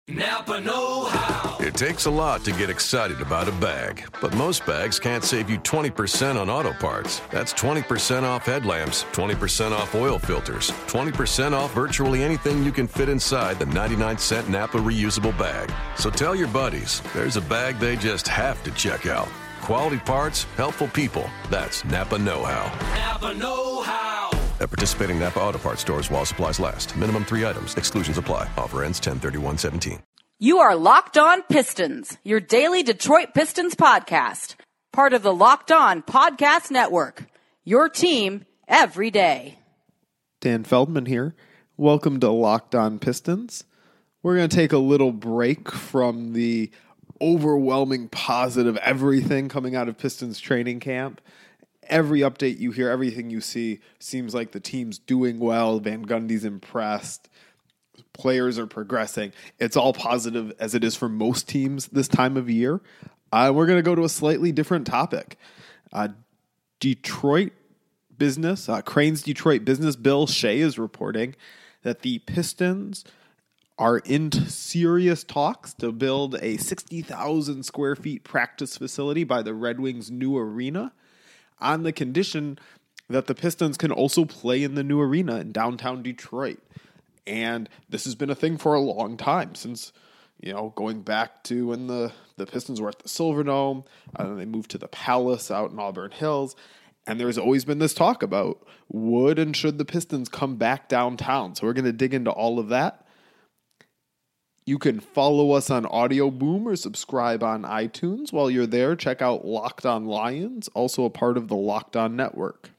Napa know-how. It takes a lot to get excited about a bag, but most bags can't save you 20% on auto parts. That's 20% off headlamps, 20% off oil filters, 20% off virtually anything you can fit inside the 99-cent Napa reusable bag. So tell your buddies, there's a bag they just have to check out. Quality parts, helpful people. That's Napa know-how. Napa know-how. At participating Napa Auto Parts stores while supplies last. Minimum 3 items. Exclusions apply. Offer ends 10/31/17. You are Locked On Pistons, your daily Detroit Pistons podcast. Part of the Locked On Podcast Network. Your team every day. Dan Feldman here. Welcome to Locked On Pistons. We're going to take a little break from the overwhelming positive everything coming out of Pistons training camp. Every update you hear, everything you see, seems like the team's doing well. Van Gundy's impressed. Players are progressing. It's all positive as it is for most teams this time of year. We're going to go to a slightly different topic. Detroit business, Crane's Detroit business, Bill Shea is reporting that the Pistons are in serious talks to build a 60,000 square feet practice facility by the Red Wings' new arena, on the condition that the Pistons can also play in the new arena in downtown Detroit. And this has been a thing for a long time, since, going back to when the Pistons were at the Silverdome, and then they moved to the Palace out in Auburn Hills. And there's always been this talk about would and should the Pistons come back downtown. So we're going to dig into all of that. You can follow us on Audio Boom or subscribe on iTunes. While you're there, check out Locked On Lions, also a part of the Locked On Network.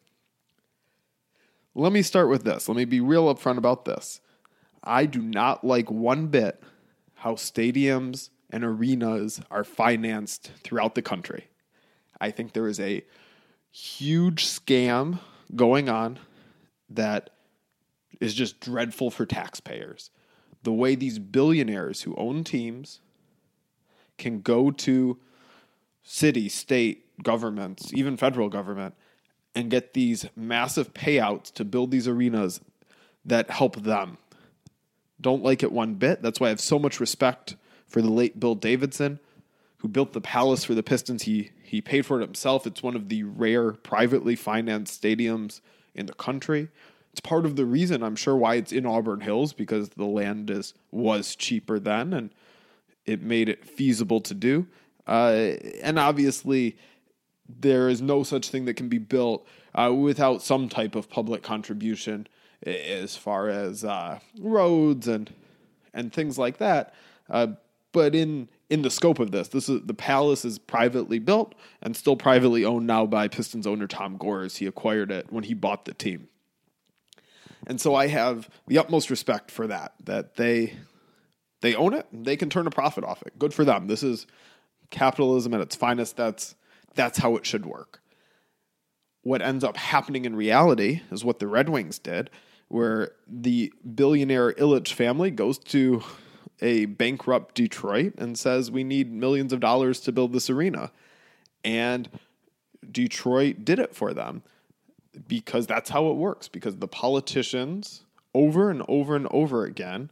Let me start with this. Let me be real upfront about this. I do not like one bit how stadiums and arenas are financed throughout the country. I think there is a huge scam going on that is just dreadful for taxpayers. The way these billionaires who own teams can go to city, state governments, even federal government, and get these massive payouts to build these arenas that help them. Don't like it one bit. That's why I have so much respect for the late Bill Davidson, who built the Palace for the Pistons. He paid for it himself. It's one of the rare privately financed stadiums in the country. It's part of the reason, I'm sure, why it's in Auburn Hills, because the land was cheaper then, and it made it feasible to do. And obviously, there is no such thing that can be built without some type of public contribution, as far as roads and things like that. But in the scope of this, the Palace is privately built and still privately owned now by Pistons owner Tom Gores. He acquired it when he bought the team. And so I have the utmost respect for that they own it. They can turn a profit off it. Good for them. This is capitalism at its finest. That's how it should work. What ends up happening in reality is what the Red Wings did, where the billionaire Ilitch family goes to a bankrupt Detroit and says, we need millions of dollars to build this arena. And Detroit did it for them. Because that's how it works. Because the politicians, over and over and over again,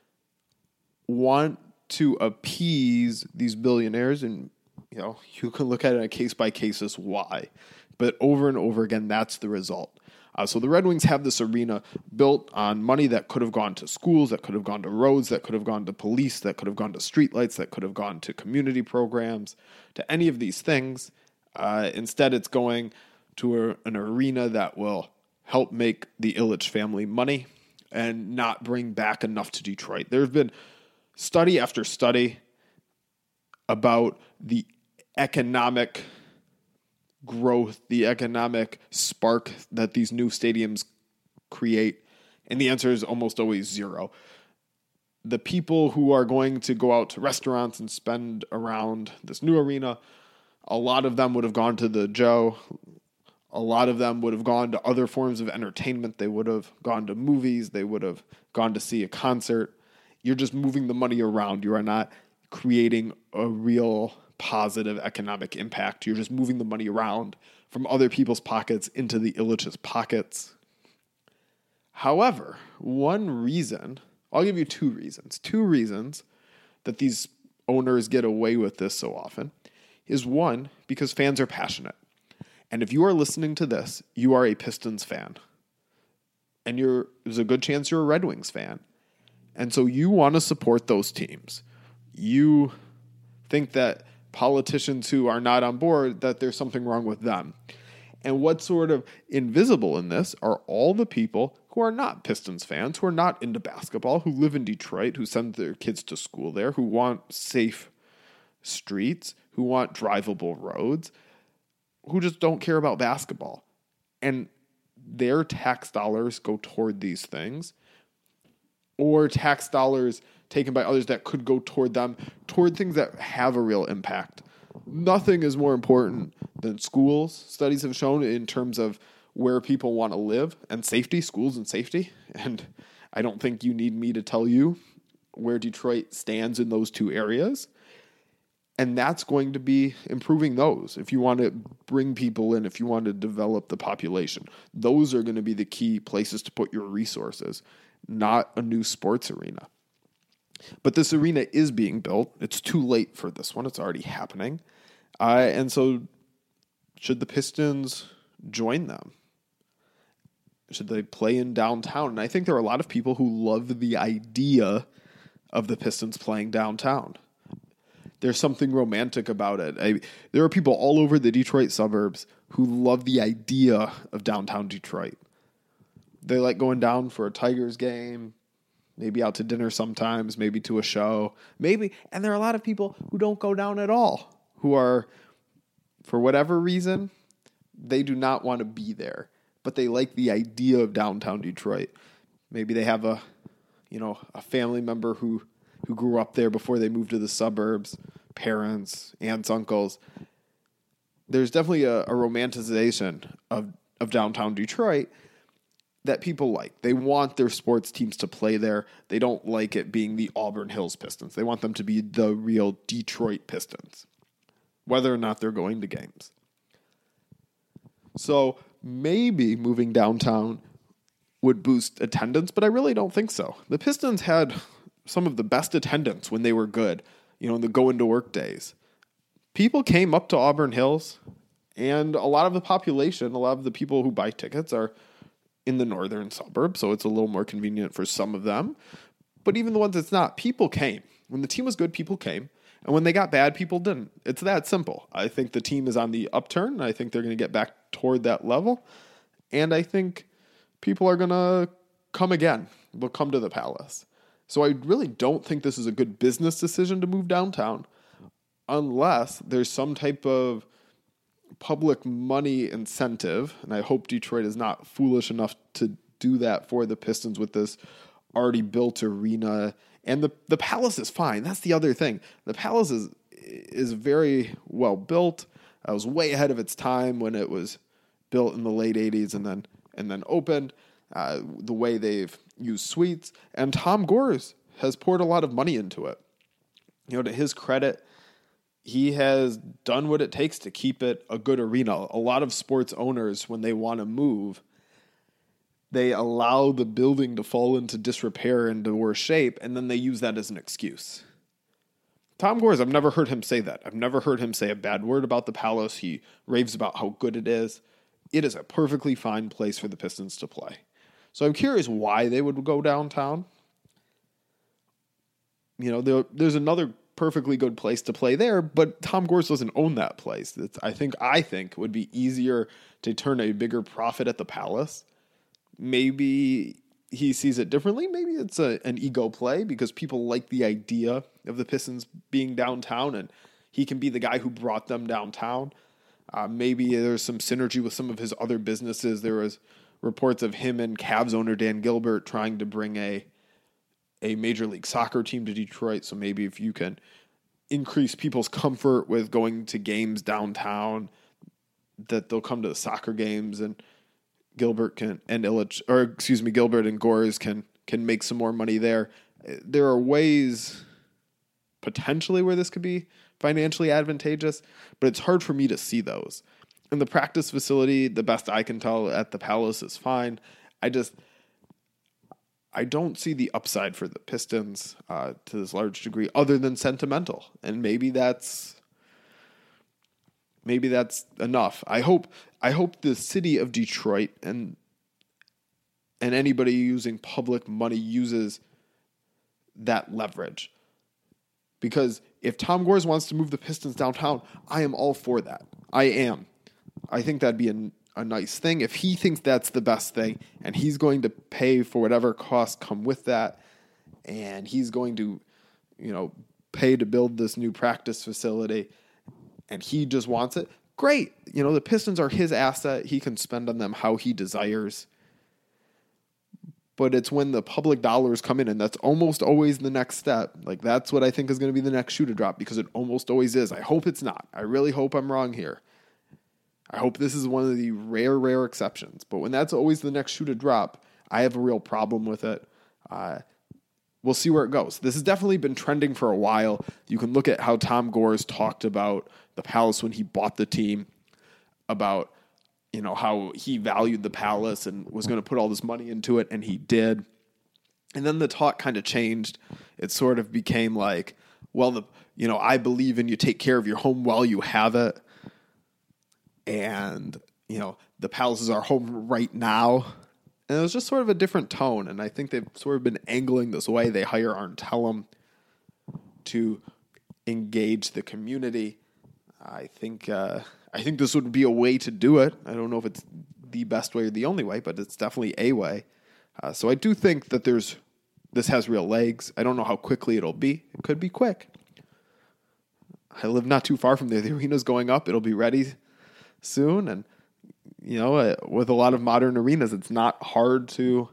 want to appease these billionaires. And, you can look at it on a case-by-case as why. But over and over again, that's the result. So the Red Wings have this arena built on money that could have gone to schools, that could have gone to roads, that could have gone to police, that could have gone to streetlights, that could have gone to community programs, to any of these things. Instead, it's going to an arena that will help make the Ilitch family money and not bring back enough to Detroit. There have been study after study about the economic growth, the economic spark that these new stadiums create, and the answer is almost always zero. The people who are going to go out to restaurants and spend around this new arena, a lot of them would have gone to the Joe. A lot of them would have gone to other forms of entertainment. They would have gone to movies. They would have gone to see a concert. You're just moving the money around. You are not creating a real positive economic impact. You're just moving the money around from other people's pockets into the Ilitch's pockets. However, one reason, I'll give you two reasons that these owners get away with this so often is, one, because fans are passionate. And if you are listening to this, you are a Pistons fan. And there's a good chance you're a Red Wings fan. And so you want to support those teams. You think that politicians who are not on board, that there's something wrong with them. And what's sort of invisible in this are all the people who are not Pistons fans, who are not into basketball, who live in Detroit, who send their kids to school there, who want safe streets, who want drivable roads, who just don't care about basketball. And their tax dollars go toward these things, or tax dollars taken by others that could go toward them, toward things that have a real impact. Nothing is more important than schools, studies have shown, in terms of where people want to live and safety, schools and safety. And I don't think you need me to tell you where Detroit stands in those two areas. And that's going to be improving those. If you want to bring people in, if you want to develop the population, those are going to be the key places to put your resources, not a new sports arena. But this arena is being built. It's too late for this one. It's already happening. And so should the Pistons join them? Should they play in downtown? And I think there are a lot of people who love the idea of the Pistons playing downtown. There's something romantic about it. There are people all over the Detroit suburbs who love the idea of downtown Detroit. They like going down for a Tigers game, maybe out to dinner sometimes, maybe to a show, maybe. And there are a lot of people who don't go down at all, who are, for whatever reason, they do not want to be there, but they like the idea of downtown Detroit. Maybe they have a family member who grew up there before they moved to the suburbs, parents, aunts, uncles. There's definitely a romanticization of downtown Detroit that people like. They want their sports teams to play there. They don't like it being the Auburn Hills Pistons. They want them to be the real Detroit Pistons, whether or not they're going to games. So maybe moving downtown would boost attendance, but I really don't think so. The Pistons had some of the best attendance when they were good, in the go into work days. People came up to Auburn Hills, and a lot of the population, a lot of the people who buy tickets are in the northern suburbs, so it's a little more convenient for some of them. But even the ones that's not, people came. When the team was good, people came. And when they got bad, people didn't. It's that simple. I think the team is on the upturn. I think they're going to get back toward that level. And I think people are going to come again. They'll come to the Palace. So I really don't think this is a good business decision to move downtown unless there's some type of public money incentive. And I hope Detroit is not foolish enough to do that for the Pistons with this already built arena. And the Palace is fine. That's the other thing. The Palace is very well built. It was way ahead of its time when it was built in the late 80s and then opened. The way they've used suites. And Tom Gores has poured a lot of money into it. To his credit, he has done what it takes to keep it a good arena. A lot of sports owners, when they want to move, they allow the building to fall into disrepair and to worse shape, and then they use that as an excuse. Tom Gores, I've never heard him say that. I've never heard him say a bad word about the Palace. He raves about how good it is. It is a perfectly fine place for the Pistons to play. So I'm curious why they would go downtown. There's another perfectly good place to play there, but Tom Gores doesn't own that place. I think it would be easier to turn a bigger profit at the Palace. Maybe he sees it differently. Maybe it's an ego play because people like the idea of the Pistons being downtown, and he can be the guy who brought them downtown. Maybe there's some synergy with some of his other businesses. There was reports of him and Cavs owner Dan Gilbert trying to bring a Major League Soccer team to Detroit. So maybe if you can increase people's comfort with going to games downtown, that they'll come to the soccer games, and Gilbert and Gores can make some more money there. There are ways potentially where this could be financially advantageous, but it's hard for me to see those. And the practice facility, the best I can tell at the Palace, is fine. I don't see the upside for the Pistons to this large degree other than sentimental. And maybe that's enough. I hope the city of Detroit and anybody using public money uses that leverage. Because if Tom Gores wants to move the Pistons downtown, I am all for that. I am. I think that'd be a nice thing. If he thinks that's the best thing, and he's going to pay for whatever costs come with that, and he's going to, pay to build this new practice facility, and he just wants it, great. The Pistons are his asset. He can spend on them how he desires. But it's when the public dollars come in, and that's almost always the next step. Like, that's what I think is going to be the next shoe to drop, because it almost always is. I hope it's not. I really hope I'm wrong here. I hope this is one of the rare exceptions. But when that's always the next shoe to drop, I have a real problem with it. We'll see where it goes. This has definitely been trending for a while. You can look at how Tom Gores talked about the Palace when he bought the team, about how he valued the Palace and was going to put all this money into it, and he did. And then the talk kind of changed. It sort of became like, well, I believe in you take care of your home while you have it. And, the Palace is our home right now. And it was just sort of a different tone. And I think they've sort of been angling this way. They hire Arn Tellem to engage the community. I think this would be a way to do it. I don't know if it's the best way or the only way, but it's definitely a way. So I do think that this has real legs. I don't know how quickly it'll be. It could be quick. I live not too far from there. The arena's going up. It'll be ready soon. And, with a lot of modern arenas, it's not hard to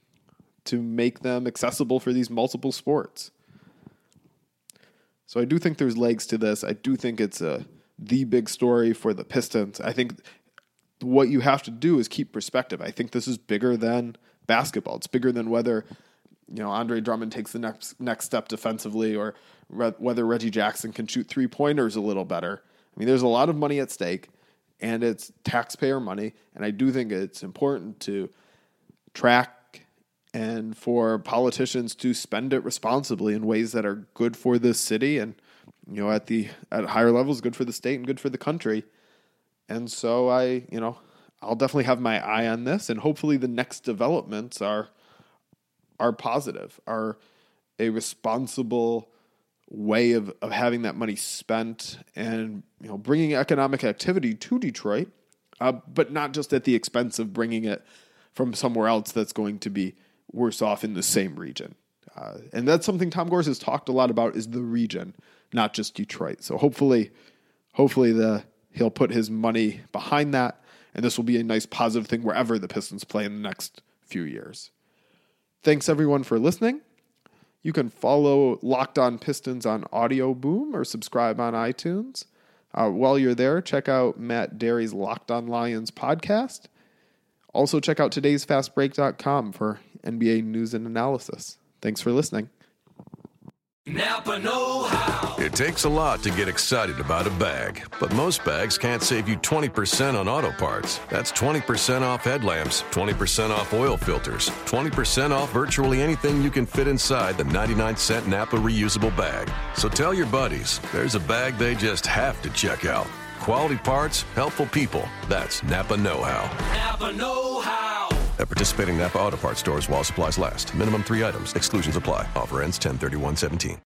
make them accessible for these multiple sports. So I do think there's legs to this. I do think it's the big story for the Pistons. I think what you have to do is keep perspective. I think this is bigger than basketball. It's bigger than whether, Andre Drummond takes the next step defensively, or whether Reggie Jackson can shoot 3-pointers a little better. I mean, there's a lot of money at stake, and it's taxpayer money. And I do think it's important to track and for politicians to spend it responsibly in ways that are good for this city and, at higher levels, good for the state and good for the country. And so I'll definitely have my eye on this, and hopefully the next developments are positive, are a responsible way of having that money spent and, bringing economic activity to Detroit, but not just at the expense of bringing it from somewhere else that's going to be worse off in the same region. And that's something Tom Gores has talked a lot about, is the region, not just Detroit. So hopefully he'll put his money behind that, and this will be a nice positive thing wherever the Pistons play in the next few years. Thanks everyone for listening. You can follow Locked On Pistons on Audio Boom or subscribe on iTunes. While you're there, check out Matt Derry's Locked On Lions podcast. Also check out todaysfastbreak.com for NBA news and analysis. Thanks for listening. Napa know-how. It takes a lot to get excited about a bag, but most bags can't save you 20% on auto parts. That's 20% off headlamps, 20% off oil filters, 20% off virtually anything you can fit inside the 99-cent Napa reusable bag. So tell your buddies, there's a bag they just have to check out. Quality parts, helpful people. That's Napa know-how. Napa know-how. At participating Napa Auto Parts stores while supplies last. Minimum 3 items. Exclusions apply. Offer ends 10/31/17.